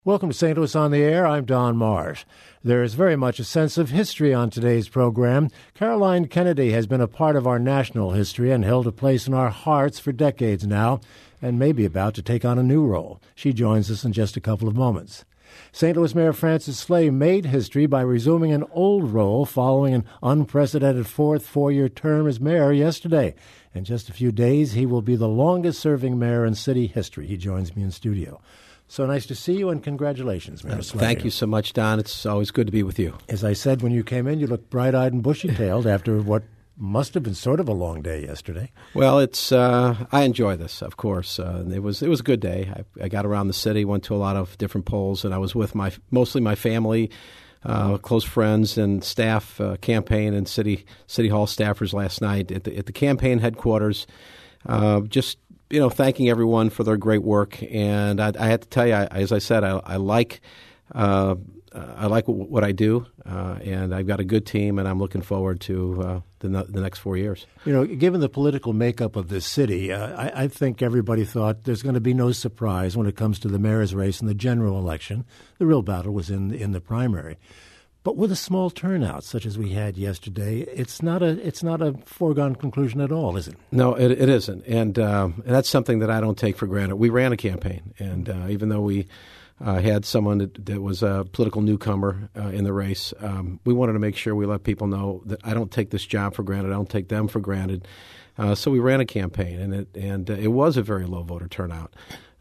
Welcome to St. Louis on the Air. I'm Don Marsh. There is very much a sense of history on today's program. Caroline Kennedy has been a part of our national history and held a place in our hearts for decades now, and may be about to take on a new role. She joins us in just a couple of moments. St. Louis Mayor Francis Slay made history by resuming an old role following an unprecedented fourth four-year term as mayor yesterday. In just a few days, he will be the longest-serving mayor in city history. He joins me in studio. So nice to see you, and congratulations, Mayor Slay. Thank you so much, Don. It's always good to be with you. As I said when you came in, you looked bright-eyed and bushy-tailed after what must have been sort of a long day yesterday. Well, it's I enjoy this, of course. It was a good day. I got around the city, went to a lot of different polls, and I was with mostly my family, close friends, and staff, campaign and city hall staffers last night at the campaign headquarters. Thanking everyone for their great work. And I had to tell you, as I said, I like what I do, and I've got a good team, and I'm looking forward to the next 4 years. You know, given the political makeup of this city, I think everybody thought there's going to be no surprise when it comes to the mayor's race in the general election. The real battle was in the primary. But with a small turnout such as we had yesterday, it's not a foregone conclusion at all, is it? No, it isn't, and that's something that I don't take for granted. We ran a campaign, and even though we had someone that was a political newcomer in the race, we wanted to make sure we let people know that I don't take this job for granted. I don't take them for granted. So we ran a campaign, and it was a very low voter turnout.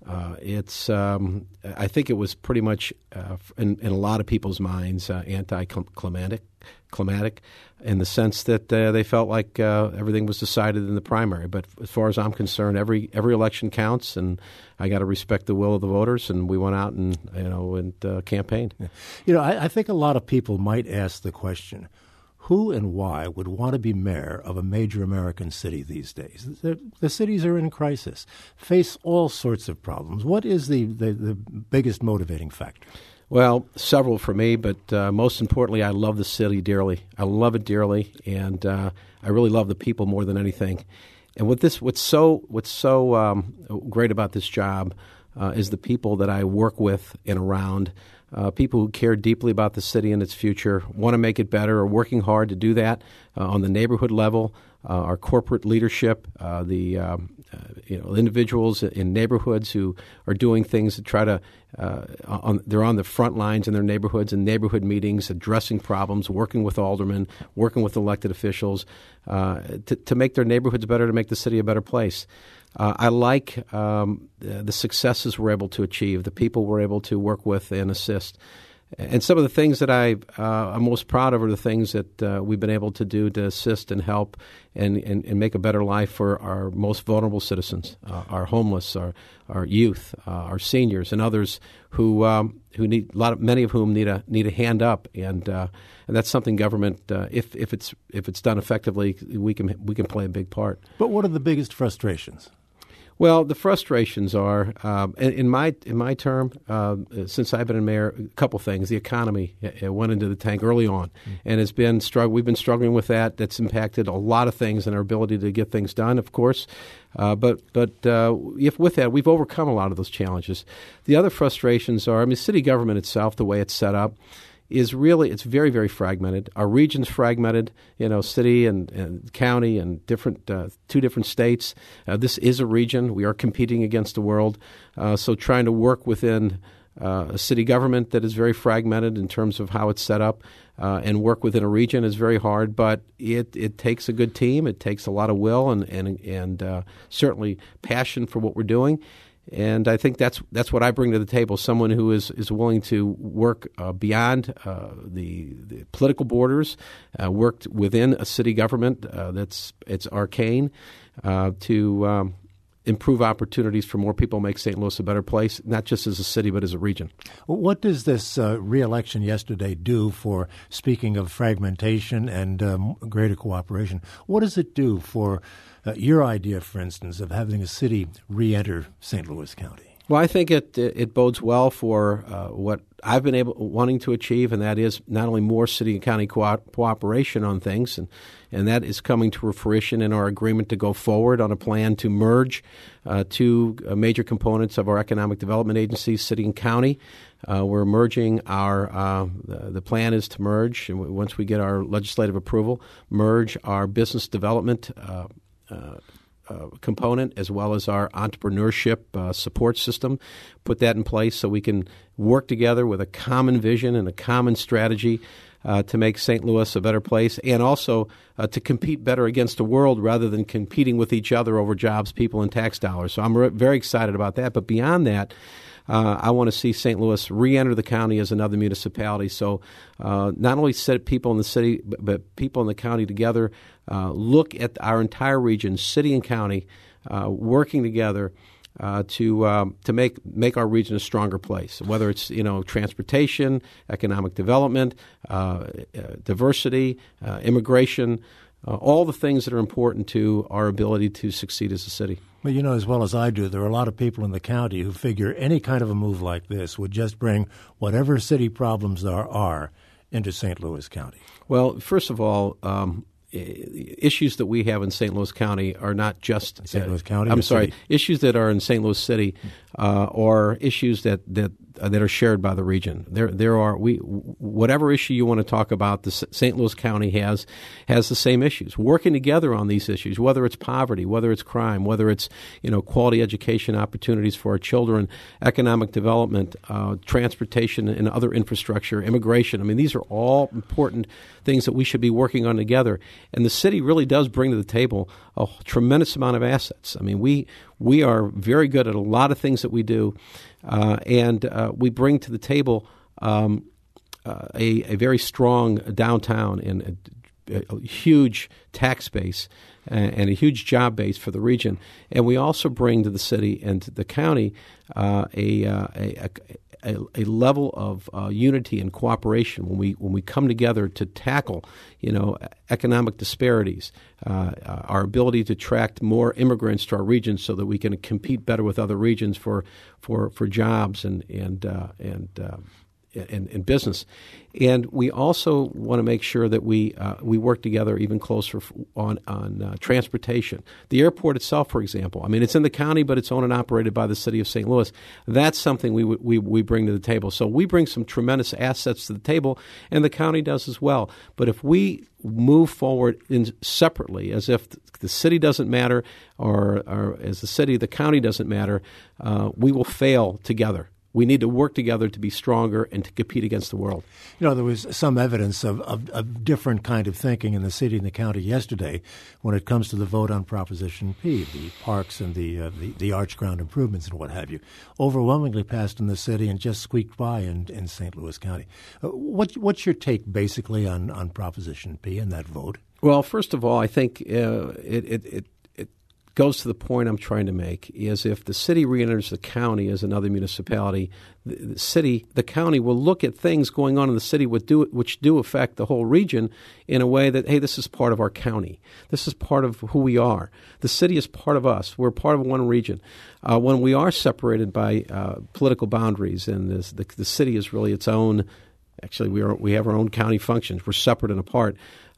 I think it was pretty much in a lot of people's minds anti-climatic in the sense that they felt like everything was decided in the primary. But as far as I'm concerned, every election counts, and I got to respect the will of the voters. And we went out and campaigned. You know, I think a lot of people might ask the question: who and why would want to be mayor of a major American city these days? The cities are in crisis, face all sorts of problems. What is the biggest motivating factor? Well, several for me, but most importantly, I love the city dearly. I love it dearly, and I really love the people more than anything. And what's so great about this job is the people that I work with and around. People who care deeply about the city and its future, want to make it better, are working hard to do that on the neighborhood level. Our corporate leadership, the individuals in neighborhoods who are doing things to try to they're on the front lines in their neighborhoods and neighborhood meetings, addressing problems, working with aldermen, working with elected officials to make their neighborhoods better, to make the city a better place. I like the successes we're able to achieve, the people we're able to work with and assist. And some of the things that I'm most proud of are the things that we've been able to do to assist and help and make a better life for our most vulnerable citizens, our homeless, our youth, our seniors, and others who need many of whom need a hand up. And that's something government, if it's done effectively, we can play a big part. But what are the biggest frustrations? Well, the frustrations are, in my term, since I've been a mayor, a couple things. The economy went into the tank early on, and we've been struggling with that. That's impacted a lot of things and our ability to get things done, of course. But if with that, we've overcome a lot of those challenges. The other frustrations are, city government itself, the way it's set up, it's very, very fragmented. Our region's fragmented, city and county and two different states. This is a region. We are competing against the world. So trying to work within a city government that is very fragmented in terms of how it's set up and work within a region is very hard, but it takes a good team. It takes a lot of will and certainly passion for what we're doing. And I think that's what I bring to the table, someone who is willing to work beyond the political borders, worked within a city government it's arcane to improve opportunities for more people, make St. Louis a better place, not just as a city but as a region. What does this re-election yesterday do for, speaking of fragmentation and greater cooperation, what does it do for your idea, for instance, of having a city re-enter St. Louis County? Well, I think it bodes well for what I've been wanting to achieve, and that is not only more city and county cooperation on things, and that is coming to fruition in our agreement to go forward on a plan to merge two major components of our economic development agencies, city and county, We're merging the plan is to merge, and once we get our legislative approval, merge our business development component as well as our entrepreneurship support system, put that in place so we can work together with a common vision and a common strategy to make St. Louis a better place, and also to compete better against the world rather than competing with each other over jobs, people, and tax dollars. So I'm very excited about that. But beyond that, I want to see St. Louis re-enter the county as another municipality. So not only set people in the city, but people in the county together, look at our entire region, city and county, working together to make our region a stronger place. Whether it's transportation, economic development, diversity, immigration, all the things that are important to our ability to succeed as a city. Well, you know as well as I do, there are a lot of people in the county who figure any kind of a move like this would just bring whatever city problems there are into St. Louis County. Well, first of all, issues that we have in St. Louis County are not just St. Louis County. I'm sorry, issues that are in St. Louis City are issues that are shared by the region. There are whatever issue you want to talk about, the St. Louis County has the same issues. Working together on these issues, whether it's poverty, whether it's crime, whether it's quality education opportunities for our children, economic development, transportation and other infrastructure, immigration. I mean, these are all important things that we should be working on together. And the city really does bring to the table a tremendous amount of assets. I mean, we are very good at a lot of things that we do, and we bring to the table a very strong downtown and a huge tax base and a huge job base for the region. And we also bring to the city and to the county a level of unity and cooperation when we come together to tackle economic disparities, our ability to attract more immigrants to our region so that we can compete better with other regions for jobs and business. And we also want to make sure that we work together even closer on transportation. The airport itself, for example, I mean, it's in the county, but it's owned and operated by the city of St. Louis. That's something we bring to the table. So we bring some tremendous assets to the table, and the county does as well. But if we move forward separately, as if the city doesn't matter, or as the county doesn't matter, we will fail together. We need to work together to be stronger and to compete against the world. There was some evidence of different kind of thinking in the city and the county yesterday when it comes to the vote on Proposition P, the parks and the arch ground improvements and what have you. Overwhelmingly passed in the city and just squeaked by in St. Louis County. What's your take basically on Proposition P and that vote? Well, first of all, I think it goes to the point I'm trying to make, is if the city reenters the county as another municipality, the county will look at things going on in the city which do affect the whole region in a way that, hey, this is part of our county. This is part of who we are. The city is part of us. We're part of one region. When we are separated by political boundaries, and the city is really its own, actually we have our own county functions. We're separate and apart.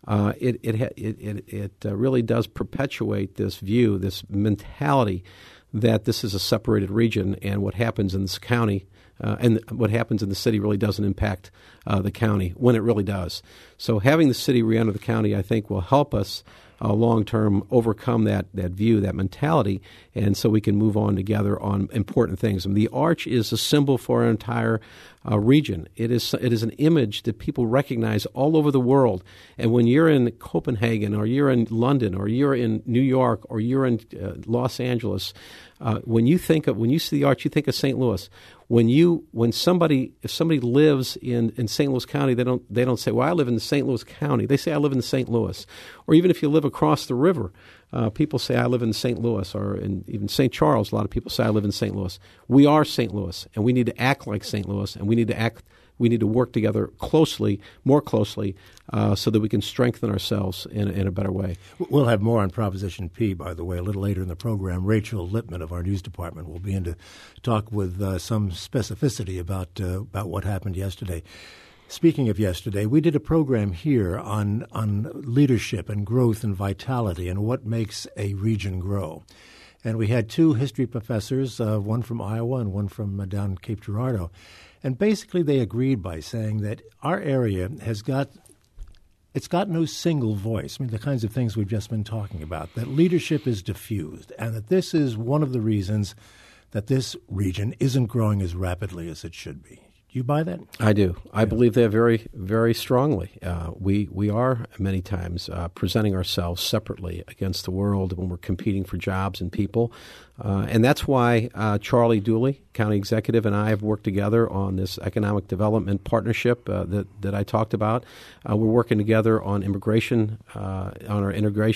It really does perpetuate this view, this mentality that this is a separated region, and what happens in this county and what happens in the city really doesn't impact the county when it really does. So having the city re-enter the county, I think, will help us long-term overcome that view, that mentality, and so we can move on together on important things. And the arch is a symbol for our entire region. It is an image that people recognize all over the world. And when you're in Copenhagen, or you're in London, or you're in New York, or you're in Los Angeles, when you see the arch, you think of St. Louis. If somebody lives in St. Louis County, they don't say, well, I live in St. Louis County. They say, I live in St. Louis. Or even if you live across the river, people say, I live in St. Louis, or in even St. Charles, a lot of people say, I live in St. Louis. We are St. Louis, and we need to act like St. Louis, and we need to work together more closely, so that we can strengthen ourselves in a better way. We'll have more on Proposition P, by the way, a little later in the program. Rachel Lippman of our news department will be in to talk with some specificity about what happened yesterday. Speaking of yesterday, we did a program here on leadership and growth and vitality and what makes a region grow. And we had two history professors, one from Iowa and one from down Cape Girardeau. And basically they agreed by saying that our area it's got no single voice. I mean, the kinds of things we've just been talking about, that leadership is diffused, and that this is one of the reasons that this region isn't growing as rapidly as it should be. Do you buy that? I do. I believe that very, very strongly. We are many times presenting ourselves separately against the world when we're competing for jobs and people. And that's why Charlie Dooley, County Executive, and I have worked together on this economic development partnership that I talked about. We're working together on immigration, on our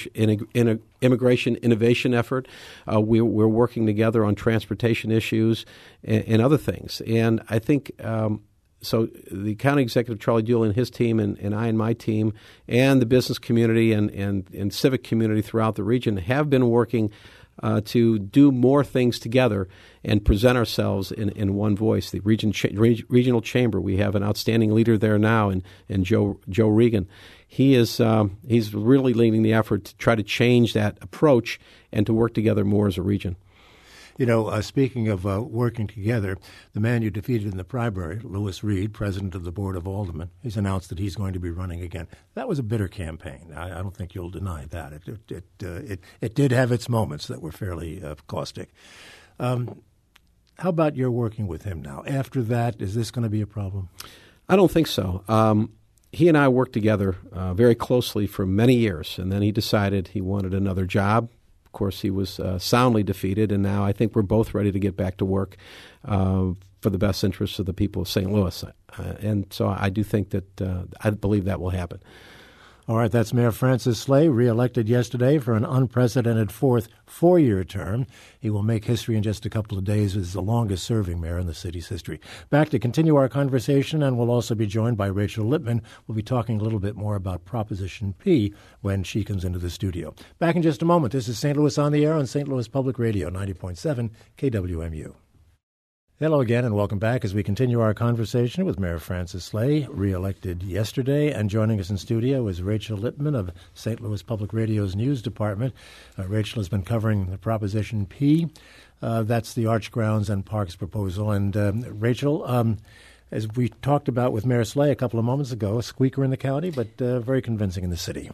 immigration innovation effort. We're working together on transportation issues and other things. And I think so the County Executive, Charlie Dooley, and his team, and I and my team, and the business community and civic community throughout the region have been working to do more things together and present ourselves in one voice. The regional chamber, we have an outstanding leader there now, and Joe Regan. He's really leading the effort to try to change that approach and to work together more as a region. You know, speaking of working together, the man you defeated in the primary, Lewis Reed, president of the Board of Aldermen, he's announced that he's going to be running again. That was a bitter campaign. I don't think you'll deny that. It did have its moments that were fairly caustic. How about your working with him now? After that, is this going to be a problem? I don't think so. He and I worked together very closely for many years, and then he decided he wanted another job. Of course, he was soundly defeated, and now I think we're both ready to get back to work for the best interests of the people of St. Louis. And so I do think that I believe that will happen. All right, that's Mayor Francis Slay, reelected yesterday for an unprecedented fourth four-year term. He will make history in just a couple of days as the longest-serving mayor in the city's history. Back to continue our conversation, and we'll also be joined by Rachel Lippman. We'll be talking a little bit more about Proposition P when she comes into the studio. Back in just a moment. This is St. Louis on the Air on St. Louis Public Radio, 90.7 KWMU. Hello again, and welcome back as we continue our conversation with Mayor Francis Slay, reelected yesterday. And joining us in studio is Rachel Lippman of St. Louis Public Radio's News Department. Rachel has been covering the Proposition P. That's the Arch Grounds and Parks proposal. And Rachel, as we talked about with Mayor Slay a couple of moments ago, a squeaker in the county, but very convincing in the city.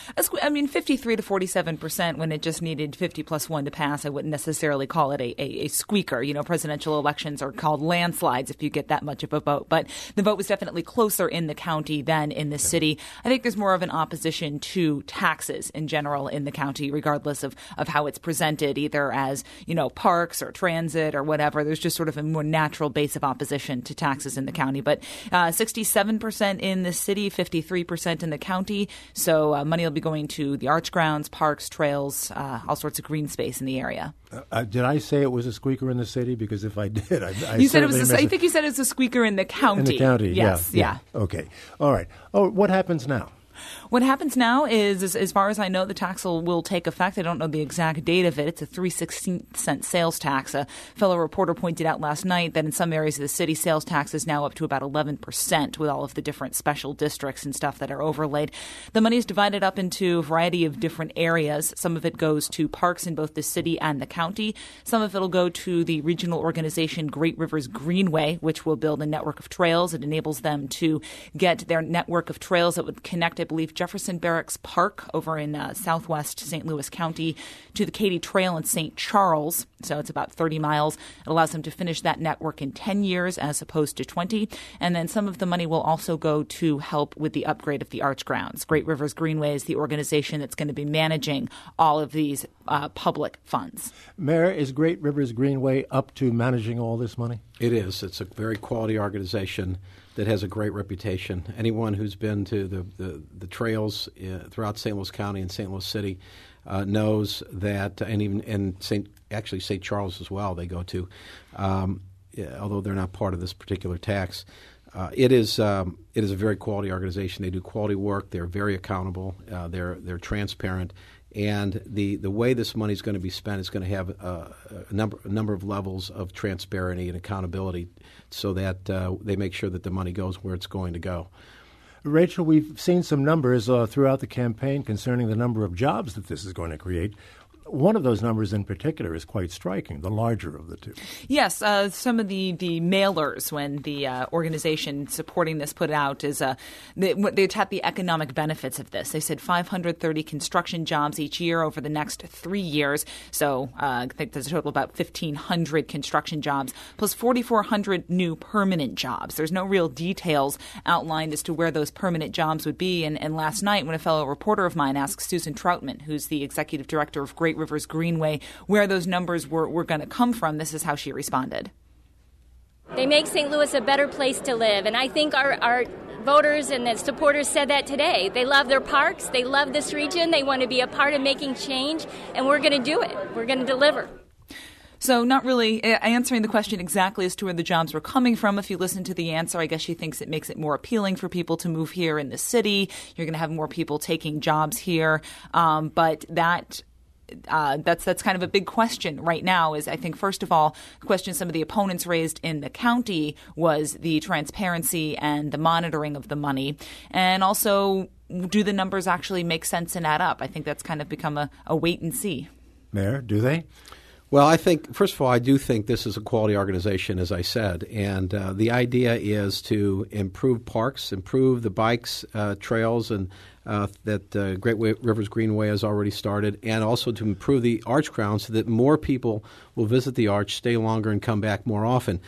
53 to 47% when it just needed 50 plus 1 to pass. I wouldn't necessarily call it a squeaker. You know, presidential elections are called landslides if you get that much of a vote. But the vote was definitely closer in the county than in the city. I think there's more of an opposition to taxes in general in the county, regardless of how it's presented, either as, you know, parks or transit or whatever. There's just sort of a more natural base of opposition to taxes in the county. But 67% in the city, 53% in the county. So money will be going to the Arch Grounds, parks, trails, all sorts of green space in the area. Did I say it was a squeaker in the city? Because if I did, I you said it was. I think you said it's a squeaker in the county. In the county, yes, yeah. Okay, all right. Oh, what happens now? What happens now is, as far as I know, the tax will take effect. I don't know the exact date of it. It's a 3/16 sales tax. A fellow reporter pointed out last night that in some areas of the city, sales tax is now up to about 11% with all of the different special districts and stuff that are overlaid. The money is divided up into a variety of different areas. Some of it goes to parks in both the city and the county. Some of it will go to the regional organization Great Rivers Greenway, which will build a network of trails. It enables them to get their network of trails that would connect, I believe, Jefferson Barracks Park over in southwest St. Louis County to the Katy Trail in St. Charles. So it's about 30 miles. It allows them to finish that network in 10 years as opposed to 20. And then some of the money will also go to help with the upgrade of the Arch Grounds. Great Rivers Greenway is the organization that's going to be managing all of these public funds. Mayor, is Great Rivers Greenway up to managing all this money? It is. It's a very quality organization that has a great reputation. Anyone who's been to the trails throughout St. Louis County and St. Louis City knows that, and even in St. Charles as well, they go to, although they're not part of this particular tax. It is a very quality organization. They do quality work. They're very accountable. They're transparent. And the way this money is going to be spent is going to have a number of levels of transparency and accountability so that they make sure that the money goes where it's going to go. Rachel, we've seen some numbers throughout the campaign concerning the number of jobs that this is going to create. One of those numbers in particular is quite striking, the larger of the two. Yes, some of the mailers when the organization supporting this put out is they tap the economic benefits of this. They said 530 construction jobs each year over the next 3 years. So I think there's a total of about 1,500 construction jobs plus 4,400 new permanent jobs. There's no real details outlined as to where those permanent jobs would be. And last night when a fellow reporter of mine asked Susan Troutman, who's the executive director of Great Rivers Greenway, where those numbers were going to come from, this is how she responded. They make St. Louis a better place to live, and I think our voters and the supporters said that today. They love their parks, they love this region, they want to be a part of making change, and we're going to do it. We're going to deliver. So not really answering the question exactly as to where the jobs were coming from. If you listen to the answer, I guess she thinks it makes it more appealing for people to move here in the city. You're going to have more people taking jobs here. But that's kind of a big question right now is, I think, first of all, the question some of the opponents raised in the county was the transparency and the monitoring of the money. And also, do the numbers actually make sense and add up? I think that's kind of become a wait and see. Mayor, do they? Well, I think, first of all, I do think this is a quality organization, as I said, and the idea is to improve parks, improve the bikes, trails, and that Great Rivers Greenway has already started, and also to improve the arch grounds so that more people will visit the arch, stay longer, and come back more often.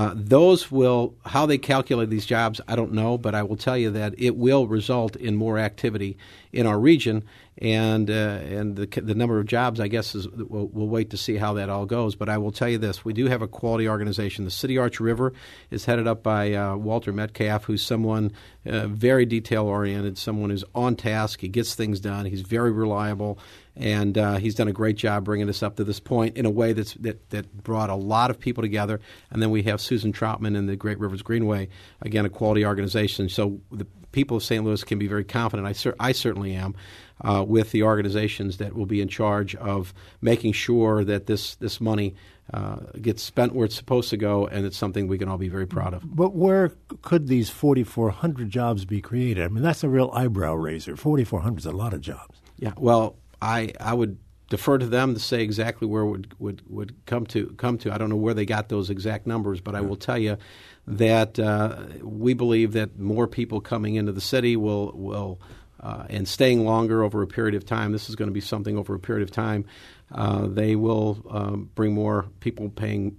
How they calculate these jobs, I don't know, but I will tell you that it will result in more activity in our region, and the number of jobs, I guess, we'll wait to see how that all goes. But I will tell you this, we do have a quality organization. The City Arch River is headed up by Walter Metcalf, who's someone very detail-oriented, someone who's on task. He gets things done. He's very reliable. And he's done a great job bringing us up to this point in a way that brought a lot of people together. And then we have Susan Troutman and the Great Rivers Greenway, again, a quality organization. So the people of St. Louis can be very confident, I certainly am, with the organizations that will be in charge of making sure that this money gets spent where it's supposed to go, and it's something we can all be very proud of. But where could these 4,400 jobs be created? I mean, that's a real eyebrow raiser. 4,400 is a lot of jobs. Yeah, well, I would defer to them to say exactly where would come to. I don't know where they got those exact numbers, but I will tell you that we believe that more people coming into the city will and staying longer over a period of time. This is going to be something over a period of time. They will bring more people paying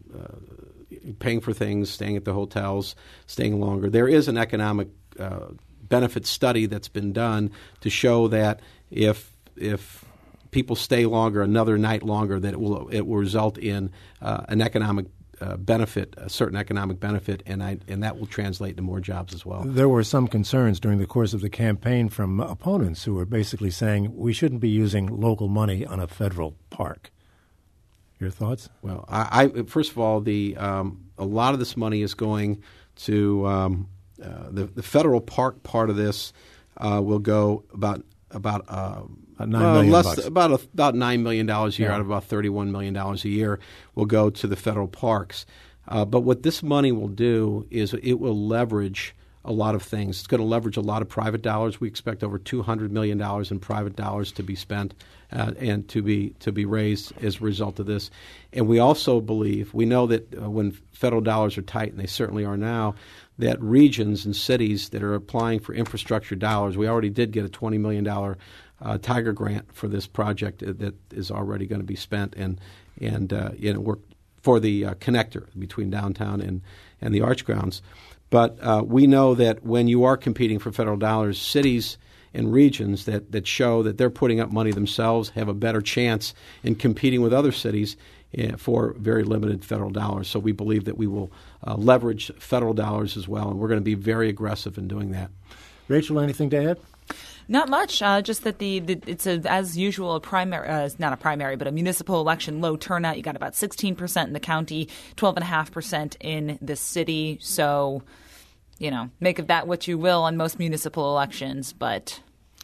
for things, staying at the hotels, staying longer. There is an economic benefit study that's been done to show that if people stay longer, another night longer, that it will result in an economic benefit, a certain economic benefit, and that will translate to more jobs as well. There were some concerns during the course of the campaign from opponents who were basically saying we shouldn't be using local money on a federal park. Your thoughts? Well, I first of all, a lot of this money is going to the federal park part of this will go about $9 million. About $9 million a year out of about $31 million a year will go to the federal parks. But what this money will do is it will leverage a lot of things. It's going to leverage a lot of private dollars. We expect over $200 million in private dollars to be spent and to be raised as a result of this. And we also believe, we know that when federal dollars are tight, and they certainly are now, that regions and cities that are applying for infrastructure dollars, we already did get a $20 million Tiger grant for this project that is already going to be spent and work for the connector between downtown and the Arch Grounds. But we know that when you are competing for federal dollars, cities and regions that show that they're putting up money themselves have a better chance in competing with other cities for very limited federal dollars. So we believe that we will leverage federal dollars as well, and we're going to be very aggressive in doing that. Rachel, anything to add? Not much. Just that it's as usual not a primary, but a municipal election, low turnout. You got about 16% in the county, 12.5% in the city. So, make of that what you will on most municipal elections, but.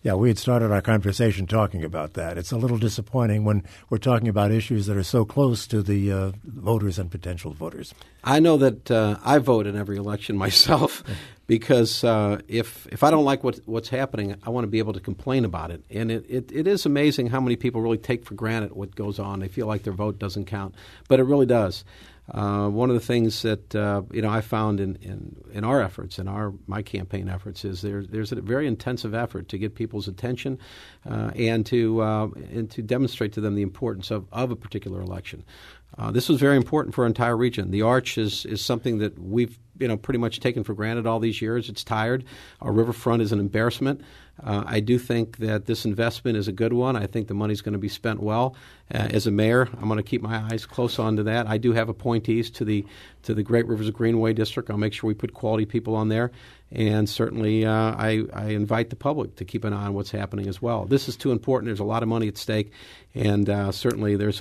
Yeah, we had started our conversation talking about that. It's a little disappointing when we're talking about issues that are so close to the voters and potential voters. I know that I vote in every election myself because if I don't like what's happening, I want to be able to complain about it. And it is amazing how many people really take for granted what goes on. They feel like their vote doesn't count, but it really does. One of the things that I found in our efforts, in my campaign efforts, is there's a very intensive effort to get people's attention and to demonstrate to them the importance of a particular election. This was very important for our entire region. The Arch is something that we've pretty much taken for granted all these years. It's tired. Our riverfront is an embarrassment. I do think that this investment is a good one. I think the money's going to be spent well. As a mayor, I'm going to keep my eyes close onto that. I do have appointees to the Great Rivers Greenway District. I'll make sure we put quality people on there. And certainly I invite the public to keep an eye on what's happening as well. This is too important. There's a lot of money at stake. And certainly there's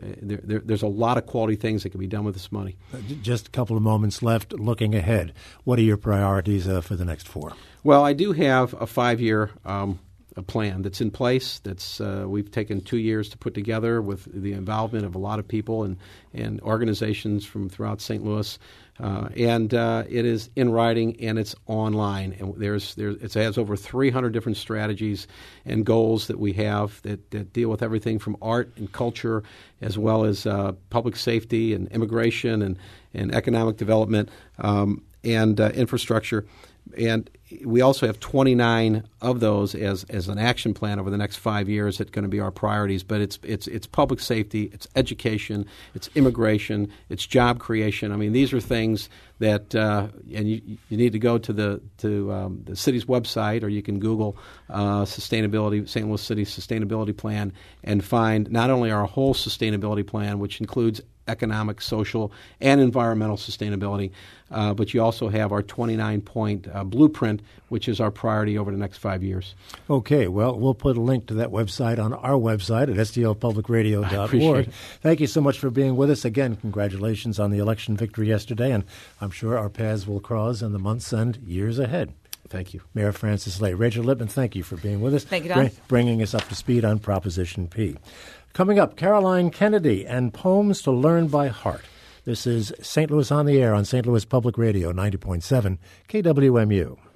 a lot of quality things that can be done with this money. Just a couple of moments left. Looking ahead, what are your priorities for the next 4? Well, I do have a 5-year plan that's in place. That's we've taken 2 years to put together with the involvement of a lot of people and organizations from throughout St. Louis. And it is in writing and it's online. And it has over 300 different strategies and goals that we have that deal with everything from art and culture as well as public safety and immigration and economic development and infrastructure. And we also have 29 of those as an action plan over the next 5 years that's going to be our priorities. But it's public safety, it's education, it's immigration, it's job creation. I mean, these are things that and you need to go to the city's website, or you can Google sustainability, St. Louis City Sustainability Plan, and find not only our whole sustainability plan, which includes economic, social, and environmental sustainability, but you also have our 29-point blueprint, which is our priority over the next 5 years. Okay, well, we'll put a link to that website on our website at stlpublicradio.org. Thank you so much for being with us. Again, congratulations on the election victory yesterday, and I'm sure our paths will cross in the months and years ahead. Thank you. Mayor Francis Lay. Rachel Lippman, thank you for being with us. Thank you, Don. Bringing us up to speed on Proposition P. Coming up, Caroline Kennedy and Poems to Learn by Heart. This is St. Louis on the Air on St. Louis Public Radio, 90.7 KWMU.